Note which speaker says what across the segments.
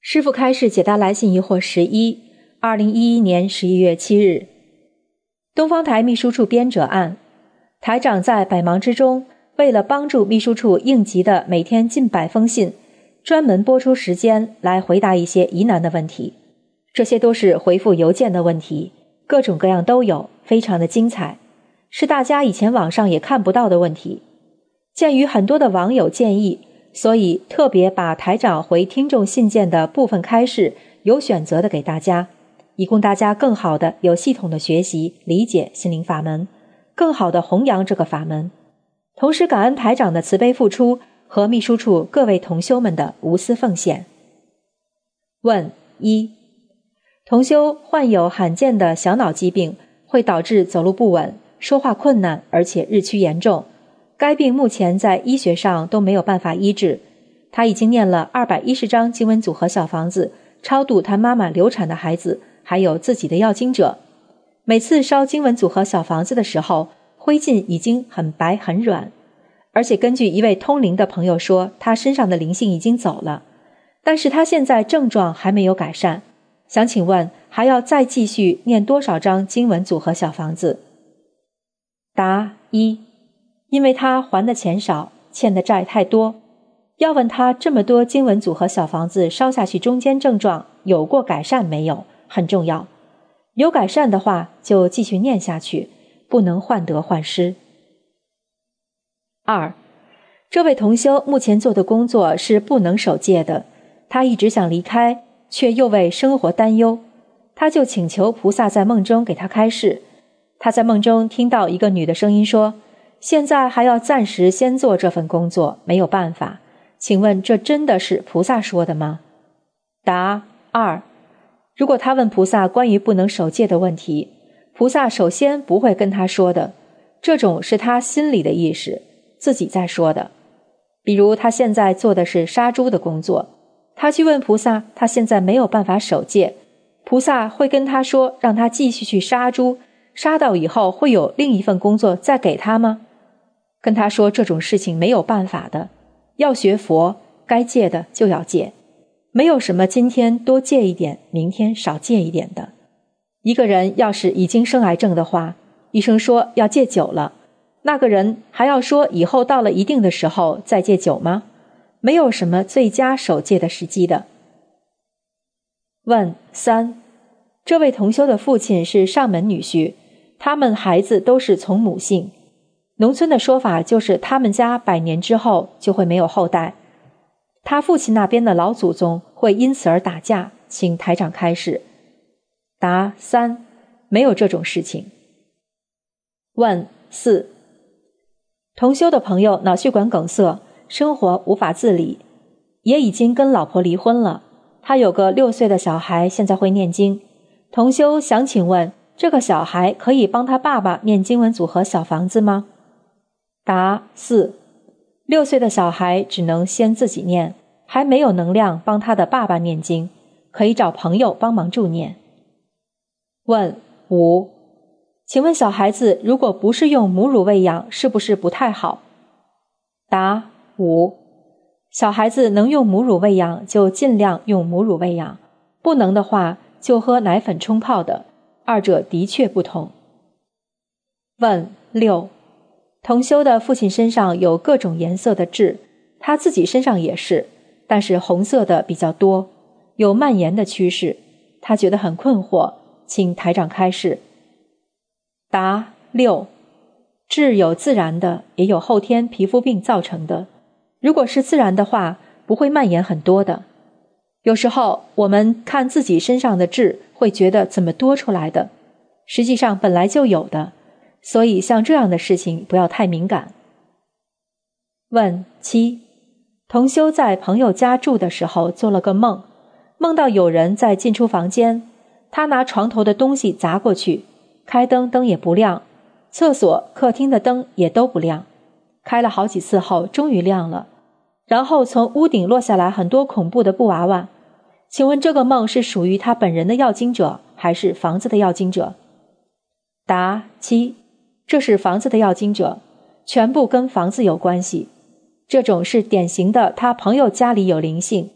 Speaker 1: 师父开示解答来信疑惑11 2011年11月7日。东方台秘书处编者案，台长在百忙之中，为了帮助秘书处应急的每天近100封信，专门拨出时间来回答一些疑难的问题。这些都是回复邮件的问题，各种各样都有，非常的精彩，是大家以前网上也看不到的问题。鉴于很多的网友建议，所以特别把台长回听众信件的部分开示有选择的给大家，以供大家更好的有系统的学习理解心灵法门，更好的弘扬这个法门，同时感恩台长的慈悲付出和秘书处各位同修们的无私奉献。问1，同修患有罕见的小脑疾病，会导致走路不稳、说话困难，而且日趋严重。该病目前在医学上都没有办法医治，他已经念了210张经文组合小房子，超度他妈妈流产的孩子，还有自己的要经者。每次烧经文组合小房子的时候，灰烬已经很白很软，而且根据一位通灵的朋友说，他身上的灵性已经走了，但是他现在症状还没有改善，想请问还要再继续念多少张经文组合小房子？答1，因为他还的钱少，欠的债太多。要问他这么多经文组合小房子烧下去中间症状有过改善没有，很重要。有改善的话就继续念下去，不能患得患失。2，这位同修目前做的工作是不能守戒的，他一直想离开，却又为生活担忧，他就请求菩萨在梦中给他开示。他在梦中听到一个女的声音说，现在还要暂时先做这份工作，没有办法，请问这真的是菩萨说的吗？答2，如果他问菩萨关于不能守戒的问题，菩萨首先不会跟他说的，这种是他心里的意识，自己在说的。比如他现在做的是杀猪的工作，他去问菩萨，他现在没有办法守戒，菩萨会跟他说让他继续去杀猪，杀到以后会有另一份工作再给他吗？跟他说这种事情没有办法的，要学佛，该戒的就要戒，没有什么今天多戒一点，明天少戒一点的。一个人要是已经生癌症的话，医生说要戒酒了，那个人还要说以后到了一定的时候再戒酒吗？没有什么最佳守戒的时机的。问3，这位同修的父亲是上门女婿，他们孩子都是从母姓，农村的说法就是他们家100年之后就会没有后代，他父亲那边的老祖宗会因此而打架，请台长开示。答3，没有这种事情。问4，同修的朋友脑血管梗塞，生活无法自理，也已经跟老婆离婚了，他有个6岁的小孩，现在会念经。同修想请问，这个小孩可以帮他爸爸念经文组合小房子吗？答4， 6岁的小孩只能先自己念，还没有能量帮他的爸爸念经，可以找朋友帮忙助念。问5，请问小孩子如果不是用母乳喂养，是不是不太好？答5，小孩子能用母乳喂养就尽量用母乳喂养，不能的话就喝奶粉冲泡的，二者的确不同。问6，同修的父亲身上有各种颜色的痣，他自己身上也是，但是红色的比较多，有蔓延的趋势，他觉得很困惑，请台长开示。答6，痣有自然的，也有后天皮肤病造成的，如果是自然的话，不会蔓延很多的。有时候我们看自己身上的痣，会觉得怎么多出来的，实际上本来就有的，所以像这样的事情不要太敏感。问7，同修在朋友家住的时候做了个梦，梦到有人在进出房间，他拿床头的东西砸过去，开灯灯也不亮，厕所客厅的灯也都不亮，开了好几次后终于亮了，然后从屋顶落下来很多恐怖的布娃娃。请问这个梦是属于他本人的要经者，还是房子的要经者？答7，这是房子的要经者，全部跟房子有关系。这种是典型的他朋友家里有灵性，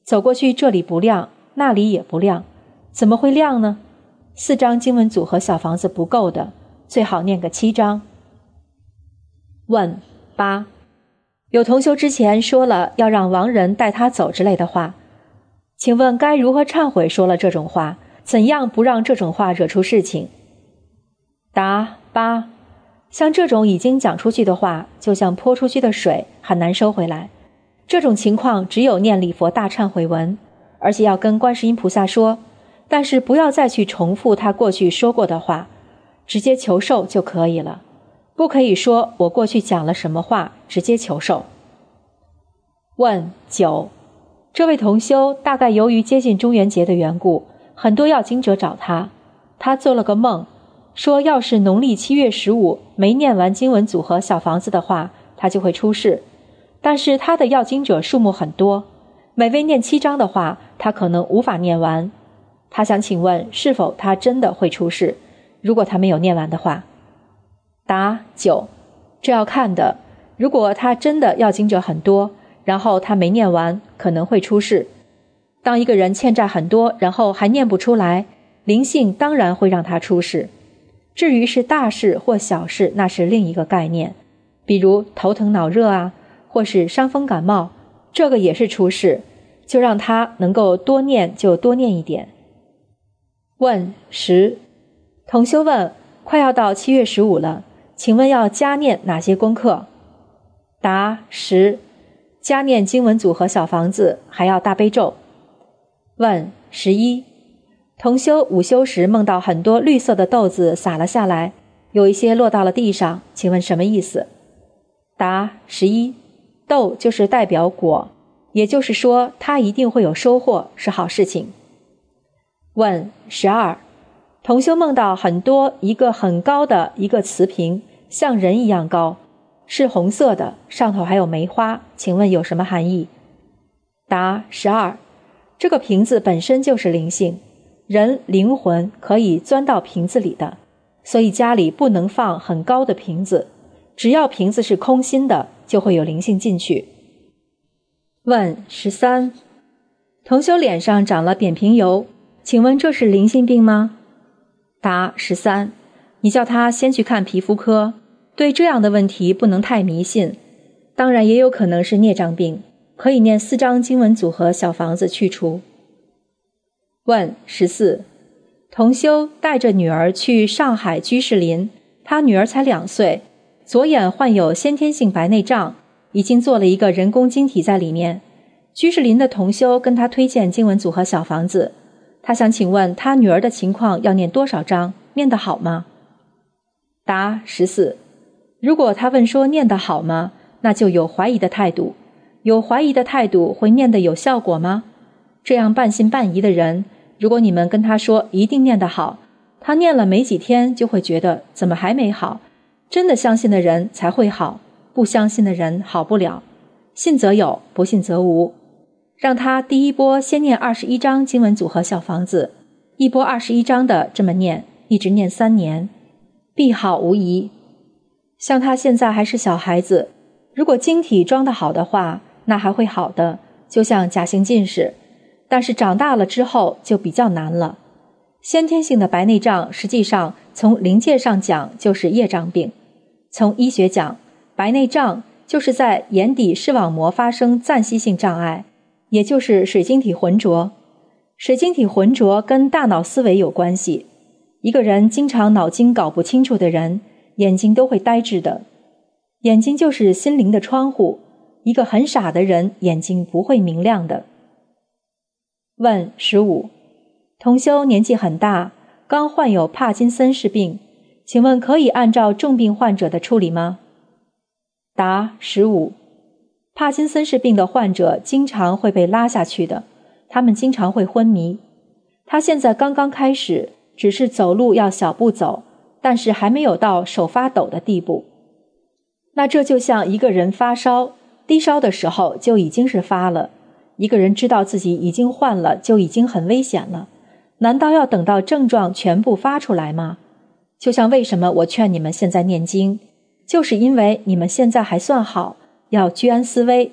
Speaker 1: 走过去这里不亮，那里也不亮，怎么会亮呢？4张经文组合小房子不够的，最好念个7张。问8，有同修之前说了要让亡人带他走之类的话，请问该如何忏悔说了这种话？怎样不让这种话惹出事情？答8，像这种已经讲出去的话，就像泼出去的水，很难收回来。这种情况只有念礼佛大忏悔文，而且要跟观世音菩萨说，但是不要再去重复他过去说过的话，直接求受就可以了，不可以说我过去讲了什么话，直接求受。问9，这位同修大概由于接近中元节的缘故，很多要经者找他，他做了个梦，说要是农历7月15没念完经文组合小房子的话，他就会出事。但是他的要经者数目很多，每位念7张的话，他可能无法念完。他想请问是否他真的会出事，如果他没有念完的话？答9，这要看的，如果他真的要经者很多，然后他没念完，可能会出事。当一个人欠债很多，然后还念不出来，灵性当然会让他出事。至于是大事或小事，那是另一个概念，比如头疼脑热啊，或是伤风感冒，这个也是出事，就让他能够多念就多念一点。问10，同修问，快要到7月15了，请问要加念哪些功课？答10，加念经文组合小房子，还要大悲咒。问11，同修午休时梦到很多绿色的豆子洒了下来，有一些落到了地上，请问什么意思？答11，豆就是代表果，也就是说它一定会有收获，是好事情。问12，同修梦到很多一个很高的一个瓷瓶，像人一样高，是红色的，上头还有梅花，请问有什么含义？答12，这个瓶子本身就是灵性，人灵魂可以钻到瓶子里的，所以家里不能放很高的瓶子，只要瓶子是空心的，就会有灵性进去。问13，同修脸上长了扁平疣，请问这是灵性病吗？答13，你叫他先去看皮肤科，对这样的问题不能太迷信，当然也有可能是孽障病，可以念4张经文组合小房子去除。问14，同修带着女儿去上海居士林，他女儿才2岁，左眼患有先天性白内障，已经做了一个人工晶体在里面。居士林的同修跟他推荐经文组合小房子，他想请问他女儿的情况要念多少章，念得好吗？答14，如果他问说念得好吗，那就有怀疑的态度，有怀疑的态度会念得有效果吗？这样半信半疑的人，如果你们跟他说一定念得好，他念了没几天就会觉得怎么还没好，真的相信的人才会好，不相信的人好不了，信则有，不信则无。让他第一波先念21章经文组合小房子，一波21章的这么念，一直念3年，必好无疑。像他现在还是小孩子，如果晶体装得好的话，那还会好的，就像假性近视，但是长大了之后就比较难了。先天性的白内障实际上从灵界上讲就是业障病，从医学讲，白内障就是在眼底视网膜发生暂息性障碍，也就是水晶体浑浊。水晶体浑浊跟大脑思维有关系，一个人经常脑筋搞不清楚的人，眼睛都会呆滞的。眼睛就是心灵的窗户，一个很傻的人眼睛不会明亮的。问15，同修年纪很大，刚患有帕金森氏病，请问可以按照重病患者的处理吗？答15，帕金森氏病的患者经常会被拉下去的，他们经常会昏迷。他现在刚刚开始，只是走路要小步走，但是还没有到手发抖的地步。那这就像一个人发烧，低烧的时候就已经是发了，一个人知道自己已经患了，就已经很危险了，难道要等到症状全部发出来吗？就像为什么我劝你们现在念经，就是因为你们现在还算好，要居安思危，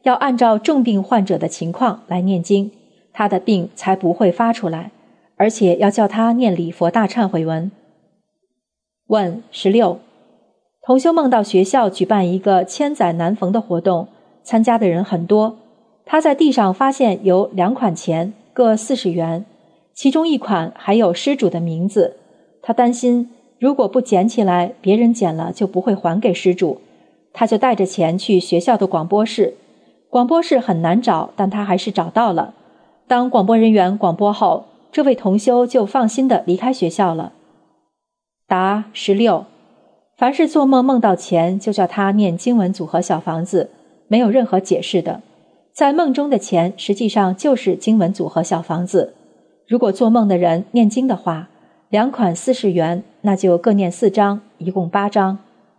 Speaker 1: 要按照重病患者的情况来念经，他的病才不会发出来，而且要叫他念礼佛大忏悔文。问16，同修梦到学校举办一个千载难逢的活动，参加的人很多。他在地上发现有2款钱，各40元，其中一款还有施主的名字。他担心如果不捡起来，别人捡了就不会还给施主，他就带着钱去学校的广播室。广播室很难找，但他还是找到了。当广播人员广播后，这位同修就放心地离开学校了。答16，凡是做梦梦到钱，就叫他念经文组合小房子，没有任何解释的。在梦中的钱实际上就是经文组合小房子。如果做梦的人念经的话，2款40元，那就各念4张，一共8张。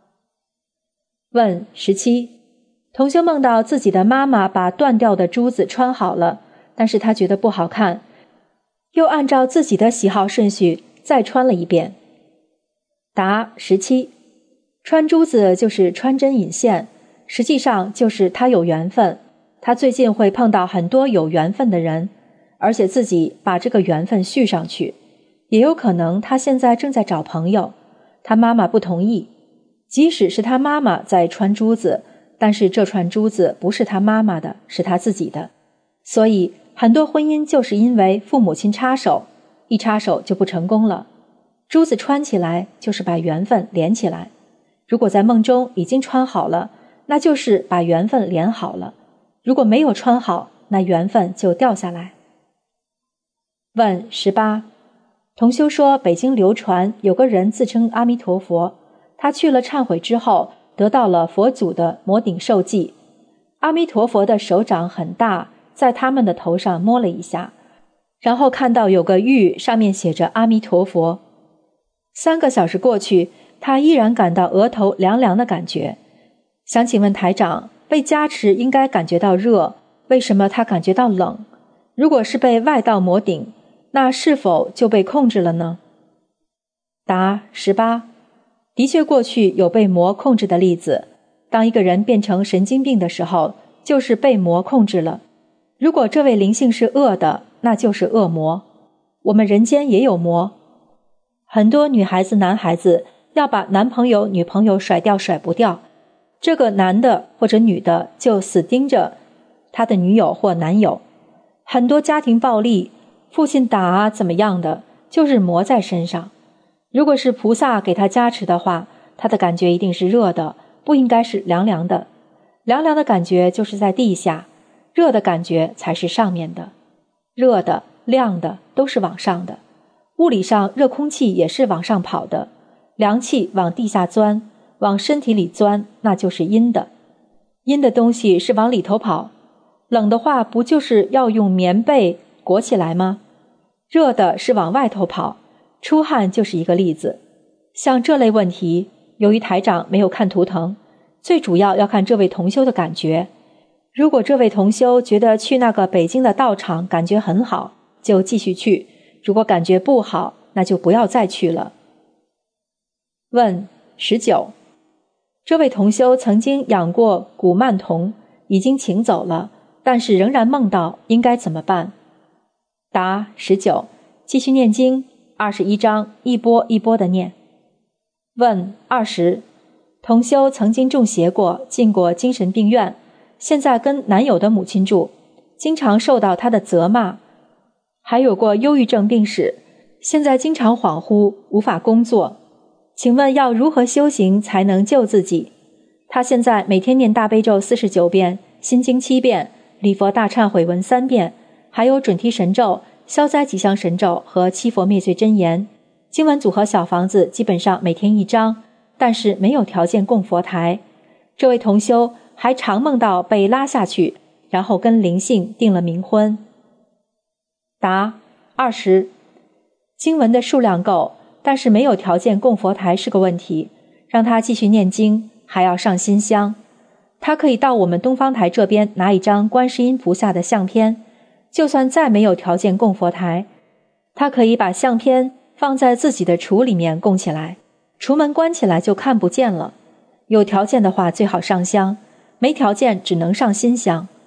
Speaker 1: 问17，同修梦到自己的妈妈把断掉的珠子穿好了，但是他觉得不好看，又按照自己的喜好顺序再穿了一遍。答17，穿珠子就是穿针引线，实际上就是他有缘分，他最近会碰到很多有缘分的人，而且自己把这个缘分续上去。也有可能他现在正在找朋友，他妈妈不同意。即使是他妈妈在穿珠子，但是这串珠子不是他妈妈的，是他自己的。所以很多婚姻就是因为父母亲插手，一插手就不成功了。珠子穿起来就是把缘分连起来，如果在梦中已经穿好了，那就是把缘分连好了，如果没有穿好，那缘分就掉下来。问18，同修说北京流传有个人自称阿弥陀佛，他去了忏悔之后得到了佛祖的摩顶受记，阿弥陀佛的手掌很大，在他们的头上摸了一下，然后看到有个玉上面写着阿弥陀佛。3个小时过去，他依然感到额头凉凉的感觉。想请问台长，被加持应该感觉到热，为什么他感觉到冷？如果是被外道摩顶，那是否就被控制了呢？答18，的确过去有被魔控制的例子，当一个人变成神经病的时候，就是被魔控制了。如果这位灵性是恶的，那就是恶魔。我们人间也有魔，很多女孩子男孩子要把男朋友女朋友甩掉甩不掉，这个男的或者女的就死盯着他的女友或男友。很多家庭暴力，父亲打啊怎么样的，就是魔在身上。如果是菩萨给他加持的话，他的感觉一定是热的，不应该是凉凉的。凉凉的感觉就是在地下，热的感觉才是上面的。热的、亮的都是往上的，物理上热空气也是往上跑的，凉气往地下钻，往身体里钻，那就是阴的。阴的东西是往里头跑，冷的话不就是要用棉被裹起来吗？热的是往外头跑，出汗就是一个例子。像这类问题，由于台长没有看图腾，最主要要看这位同修的感觉。如果这位同修觉得去那个北京的道场感觉很好，就继续去，如果感觉不好，那就不要再去了。问19，这位同修曾经养过古曼童，已经请走了，但是仍然梦到，应该怎么办？答19，继续念经，21章一波一波的念。问20，同修曾经中邪过，进过精神病院，现在跟男友的母亲住，经常受到他的责骂，还有过忧郁症病史，现在经常恍惚，无法工作。请问要如何修行才能救自己？他现在每天念大悲咒49遍，心经7遍，礼佛大忏悔文3遍，还有准提神咒、消灾吉祥神咒和七佛灭罪真言。经文组合小房子基本上每天1张，但是没有条件供佛台。这位同修还常梦到被拉下去，然后跟灵性订了冥婚。答20，经文的数量够，但是没有条件供佛台是个问题，让他继续念经，还要上新香。他可以到我们东方台这边拿一张观世音菩萨的相片，就算再没有条件供佛台，他可以把相片放在自己的橱里面供起来，橱门关起来就看不见了。有条件的话最好上香，没条件只能上新香。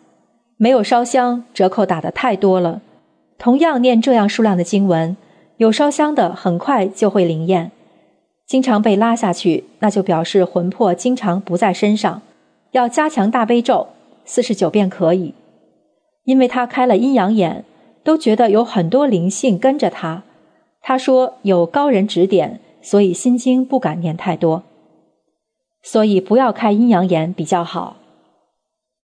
Speaker 1: 没有烧香，折扣打得太多了。同样念这样数量的经文，有烧香的很快就会灵验。经常被拉下去，那就表示魂魄经常不在身上，要加强大悲咒，49遍可以。因为他开了阴阳眼，都觉得有很多灵性跟着他。他说有高人指点，所以心经不敢念太多。所以不要开阴阳眼比较好。